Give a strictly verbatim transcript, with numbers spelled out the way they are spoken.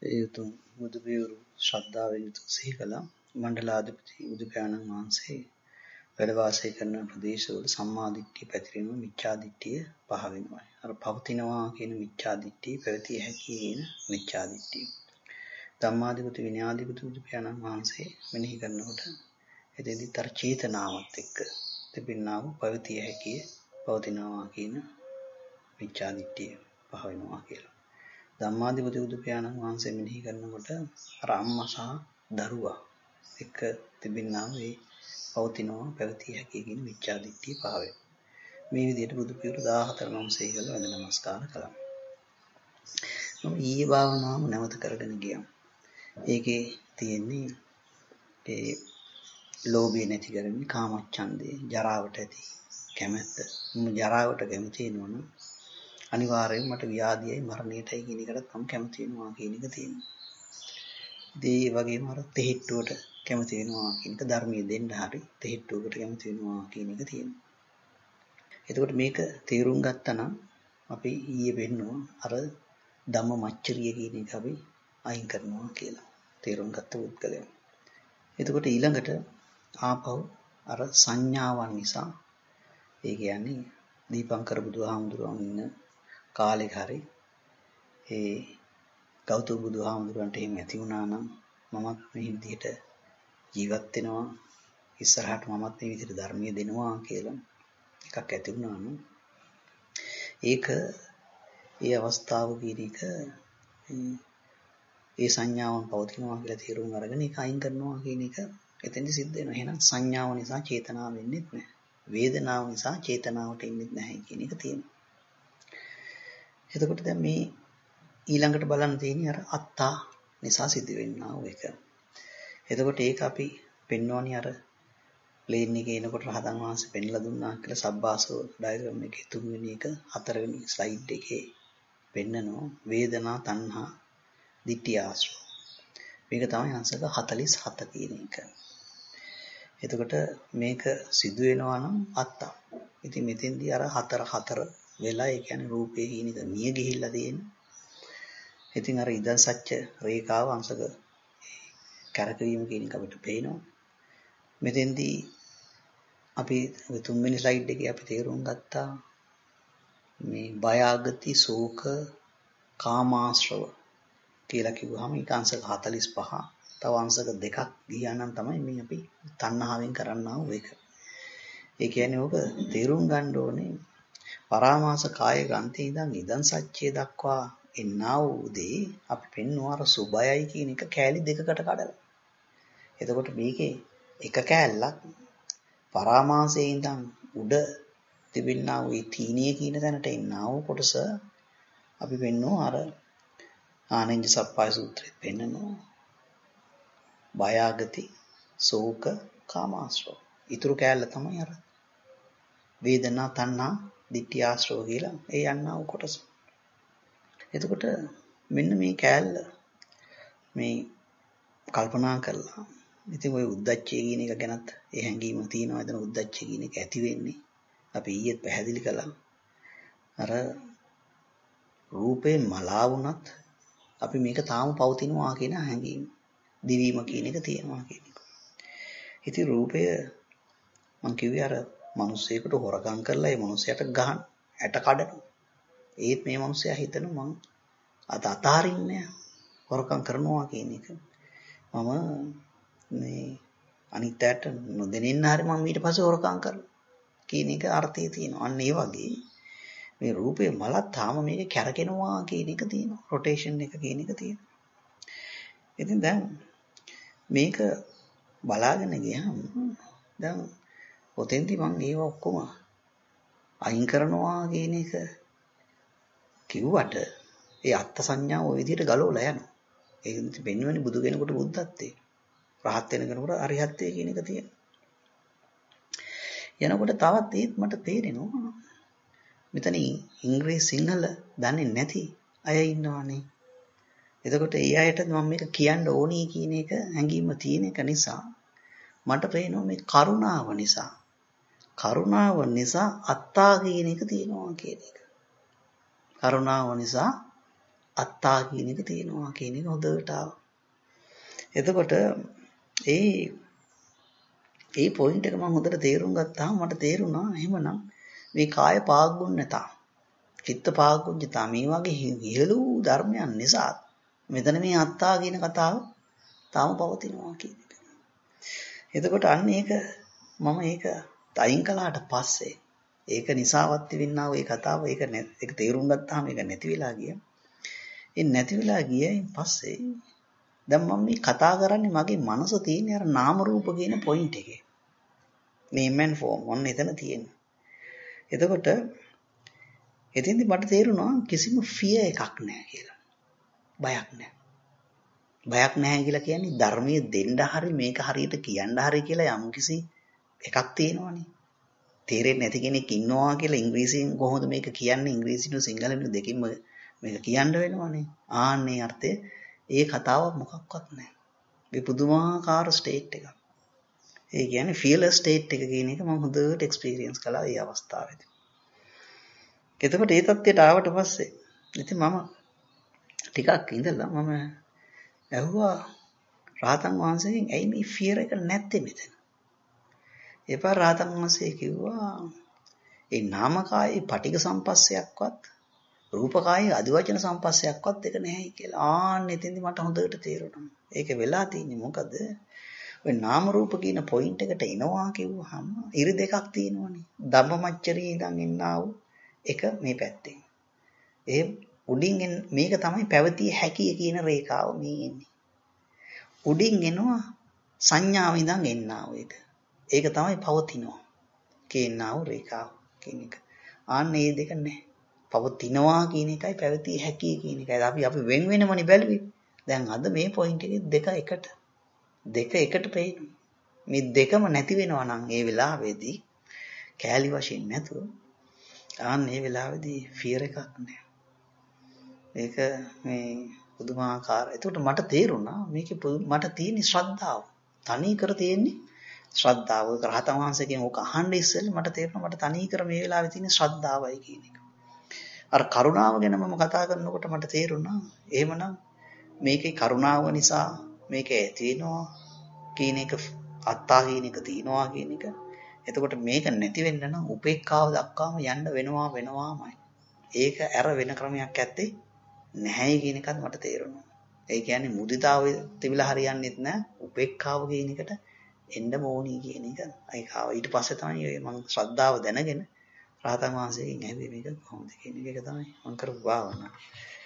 ඒ උතුම් බුදු පියවරු ශ්‍රද්ධාවෙන් යුතුව සිහි කළා. මණ්ඩලාධිපති බුදු පියාණන් වහන්සේ වැඩ වාසය කරන ප්‍රදේශවල සම්මා දිට්ඨිය පැතිරෙනවා, මිච්ඡා දිට්ඨිය පහ වෙනවා. අර පවතිනවා කියන මිච්ඡා දිට්ඨිය, පැවතිය හැකි කියන මිච්ඡා දිට්ඨිය. ධම්මාධිපති විනයාධිපති බුදු පියාණන් වහන්සේ මෙනෙහි කරනකොට එතෙන්දි තර චේතනාවත් එක්ක තිබෙනා වූ පැවතිය හැකි, පවතිනවා කියන මිච්ඡා දිට්ඨිය පහ වෙනවා කියලා. ධම්මාධිපති බුදු පියාණන් වහන්සේ මෙනෙහි කරනකොට අර අම්මා සහ දරුවා එක තිබෙනා මේ පවතිනවා පැවතිය හැකි කියන මිච්ඡා දිට්ඨිය පහ වෙනවා. මේ විදිහට බුදු පියවරු දාහතර නම් සීගල වැඳ නමස්කාර කළා. මම ඊයේ භාවනාව නැවත කරගෙන ගියා. ඒකේ තියෙන්නේ ඒ ලෝභය නැති කරන්නේ කාමච්ඡන්දේ, ජරාවට ඇති කැමැත්ත. මම ජරාවට කැමති වෙනවනම් අනිවාර්යයෙන් මට ව්‍යාධියයි මරණයටයි කියන එකට මම කැමති වෙනවා කියන එක තියෙනවා. ඒ වගේම අර තෙහෙට්ටුවට කැමති වෙනවා කියන එක, ධර්මයේ දෙන්න හරි තෙහෙට්ටුවකට කැමති වෙනවා කියන එක තියෙනවා. එතකොට මේක තේරුම් ගත්තා නම් අපි ඊයේ වෙන්නවා අර ධම්ම මච්චරිය කියන එක අපි අයින් කරනවා කියලා තේරුම් ගත්ත උත්කලයක්. එතකොට ඊළඟට ආපහු අර සංඥාවන් නිසා, ඒ කියන්නේ දීපංකර බුදුහාමුදුරුවෝ ඉන්න කාලෙක හරි ඒ ගෞතම බුදුහාමුදුරන්ට එහෙම ඇති වුණා නම් මමත් මේ විදිහට ජීවත් වෙනවා, ඉස්සරහට මමත් මේ විදිහට ධර්මයේ දෙනවා කියලා එකක් ඇති වුණා නම් ඒක ඒ අවස්ථාව කියන එක ඒ සංඥාවන් පවතිනවා කියලා තේරුම් අරගෙන ඒක අයින් කරනවා කියන එක එතෙන්දි සිද්ධ වෙනවා. එහෙනම් සංඥාව නිසා චේතනාව වෙන්නේ නැහැ. වේදනාව නිසා චේතනාවට එන්නේ නැහැ කියන එක තියෙනවා. එතකොට දැන් මේ ඊළඟට බලන්න තියෙන්නේ අර අත්තා නිසා සිදුවෙනා වූ එක. එතකොට ඒක අපි පෙන්වන්නේ අර ප්ලේන් එකේ එනකොට රහතන් වහන්සේ පෙන්ලා දුන්නා කියලා සබ්බාසෝ ඩයග්‍රෑම් එකේ තුන්වෙනි එක හතරවෙනි ස්ලයිඩ් එකේ පෙන්නනවා වේදනා තණ්හා ditthi ආශ්‍රව. මේක තමයි අංශක හතළිස් හත කියන එක. එතකොට මේක සිදු වෙනවා නම් අත්තා. ඉතින් මෙතෙන්දී අර හතර හතර වෙලා, ඒ කියන්නේ රූපේ කියන එක මිය ගිහිල්ලා තියෙනවා. ඉතින් අර ඉදන් සත්‍ය රේඛාව අංශක කරකවීම කියන එක අපිට පේනවා. මෙතෙන්දී අපි තුන්වෙනි ස්ලයිඩ් එකේ අපි තේරුම් ගත්තා මේ බයාගති ශෝක කාමාශ්‍රව කියලා කිව්වහම ඒක අංශක හතළිස් පහ. තව අංශක දෙකක් ගියා නම් තමයි මේ අපි තණ්හාවෙන් කරන්නා වූ එක. ඒ කියන්නේ ඕක තේරුම් ගන්න ඕනේ පරාමාස කාය ග්‍රන්ථේ ඉඳන් ඉදන් සත්‍යය දක්වා එන්නා වූ දේ අපි පෙන්වන අර සුභයයි කියන එක කෑලි දෙකකට කඩලා. එතකොට මේකේ එක කෑල්ලක් පරාමාසයේ ඉඳන් උඩ තිබෙනා වූ තීනිය කියන තැනට එන්නා වූ කොටස අපි පෙන්වනවා අර ආනෙන්ජ සප්පාය සූත්‍රයේ පෙන්නනවා බයාගති ශෝක කාමාශ්‍රව. ඊතුරු කෑල්ල තමයි අර වේදනා තණ්හා ditthi ආශ්‍රව කියලා ඒ යන්නා වූ කොටස. එතකොට මෙන්න මේ කෑල්ල මේ කල්පනා කරලා, ඉතින් ওই උද්දච්චය කියන එක ගැනත් ඒ හැඟීම තියෙනවා. එතන උද්දච්චය කියන එක ඇති වෙන්නේ අපි ඊයේත් පැහැදිලි කළා. අර රූපේ මලා වුණත් අපි මේක තාම පවතිනවා කියන හැඟීම, දිවීම කියන එක තියෙනවා කියන එක. ඉතින් රූපය මං කිව්වේ අර මිනිස්සෙකුට හොරකම් කරලා ඒ මිනිස්සයාට ගහන ඇට කඩනවා. ඒත් මේ මිනිස්සයා හිතන මං අත අතාරින්නේ හොරකම් කරනවා කියන එක. මම මේ අනිත් ඇට නොදෙනින්න හරි මම ඊට පස්සේ හොරකම් කරනවා කියන එක අර්ථය තියෙනවා. අන්න ඒ වගේ මේ රූපේ මලත් තාම මේක කැරකෙනවා කියන එක තියෙනවා. රොටේෂන් එක කියන එක තියෙනවා. ඉතින් දැන් මේක බලාගෙන ගියාම දැන් ඔතෙන්දි මම ඒව ඔක්කොම අයින් කරනවා කියන එක කිව්වට ඒ අත්ත් සංඥාව ওই විදිහට ගලවලා යනවා. ඒක වෙනවෙනි බුදු කෙනෙකුට බුද්ධත්වයේ, රහත් වෙන කෙනෙකුට අරිහත්ත්වයේ කියන එක තියෙනවා. යනකොට තවත් ඒත් මට තේරෙනවා මෙතන ඉංග්‍රීසි සිංහල දන්නේ නැති අය ඉන්නවානේ. එතකොට ඒ අයට මම මේක කියන්න ඕනේ කියන එක හැඟීම තියෙන එක නිසා මට පේනවා මේ කරුණාව නිසා කරුණාව නිසා අත්තා කියන එක තියෙනවා කියන එක. කරුණාව නිසා අත්තා කියන එක තියෙනවා කියන එක හොඳට ආවා. එතකොට ඒ ඒ පොයින්ට් එක මම හොඳට තේරුම් ගත්තාම මට තේරුණා එහෙමනම් මේ කාය පාගුණ්‍යතා, චිත්ත පාගුණ්‍යතා මේ වගේ ඉහළ වූ ධර්මයන් නිසා මෙතන මේ අත්තා කියන කතාව තාම පවතිනවා කියන එක. එතකොට අන්න ඒක මම ඒක අයින් කළාට පස්සේ ඒක නිසාවත් වෙන්නා වූ ඒ කතාව ඒක ඒක තේරුම් ගත්තාම ඒක නැති වෙලා ගියා. ඒ නැති වෙලා ගියයින් පස්සේ දැන් මම මේ කතා කරන්නේ මගේ මනස තියෙන අර නාම රූප කියන පොයින්ට් එකේ. name and form ඔන්න එතන තියෙනවා. එතකොට එතෙන්දි මට තේරුණා කිසිම fear එකක් නැහැ කියලා. බයක් නැහැ. බයක් නැහැ කියලා කියන්නේ ධර්මයේ දෙන්න හරි මේක හරියට කියන්න හරි කියලා යම්කිසි එකක් තියෙනවනේ. තේරෙන්නේ නැති කෙනෙක් ඉන්නවා කියලා ඉංග්‍රීසියෙන් කොහොමද මේක කියන්නේ ඉංග්‍රීසියෙන් සිංහලෙන් දෙකින්ම මේක කියන්න වෙනවනේ. ආන්නේ අර්ථය ඒ කතාව මොකක්වත් නැහැ. මේ පුදුමාකාර ස්ටේට් එකක්. ඒ කියන්නේ fearless state එක කියන එක මම හොඳට එක්ස්පීරියන්ස් කළා ඒ අවස්ථාවේදී. එතකොට ඒ තත්ත්වයට ආවට පස්සේ ඉතින් මම ටිකක් ඉඳලා මම ඇහුවා රාතන් වහන්සේගෙන් ඇයි මේ fear එක නැත්තේ මෙතන? එපාර රාතන් වහන්සේ කිව්වා ඒ නාමකායේ පටිඝ සම්පස්සයක්වත් රූපකායේ අදිවචන සම්පස්සයක්වත් එක නැහැ කියලා. ආන්න එතෙන්දි මට හොඳට තේරුණා. ඒක වෙලා තියෙන්නේ මොකද? ඔය නාම රූප කියන පොයින්ට් එකට එනවා කිව්වහම ඉරි දෙකක් තියෙනවනේ. ධම්මමච්චරියේ ඉඳන් එන්නා වූ එක මේ පැත්තෙන්. ඒ උඩින් මේක තමයි පැවතිය හැකිය කියන රේඛාව මේ එන්නේ. උඩින් එනවා සංඥාව ඉඳන් එන්නා වූ එක. ඒක තමයි පවතිනවා කියනා වූ රේඛාව කියන එක. ආන්න මේ දෙක නැහැ. පවතිනවා කියන එකයි පැවතිය හැකිය කියන එකයි. අපි අපි වෙන වෙනමනේ බැලුවේ. දැන් අද මේ පොයින්ට් එකේ දෙක එකට දෙක එකට පේනවා. මේ දෙකම නැති වෙනවා නම් ඒ වෙලාවේදී කෑලි වශයෙන් නැතුව ආන්න මේ වෙලාවේදී ෆියර් එකක් නැහැ. ඒක මේ පුදුමාකාර. ඒකට මට තේරුණා මේකේ මට තියෙන ශ්‍රද්ධාව. තනි කර තියෙන්නේ ශ්‍රද්ධාව. රහතන් වහන්සේගෙන් ඕක අහන්න ඉස්සෙල්ලා මට තේරුණා මට තනි කර මේ වෙලාවේ තියෙන ශ්‍රද්ධාවයි කියන එක. අර කරුණාව ගැන මම කතා කරනකොට මට තේරුණා එහෙමනම් මේකේ කරුණාව නිසා මේක ඇති වෙනවා කියන එක අත්තා කියන එක තියනවා කියන එක. එතකොට මේක නැති වෙන්න නම් උපේක්ඛාව දක්වාම යන්න වෙනවා වෙනවාමයි. ඒක ඇර වෙන ක්‍රමයක් ඇත්තේ නැහැ කියන එකත් මට තේරුණා. ඒ කියන්නේ මුදිතාව තිබිලා හරියන්නේත් නැහැ. උපේක්ඛාව කියන එකට එන්න ඕනි කියන එක. ඒක ඊට පස්සේ තමයි මම ශ්‍රද්ධාව දැනගෙන රහතන් වහන්සේගෙන් ඇහුවේ මේක කොහොමද කියන එක තමයි මම කරපු භාවනාව.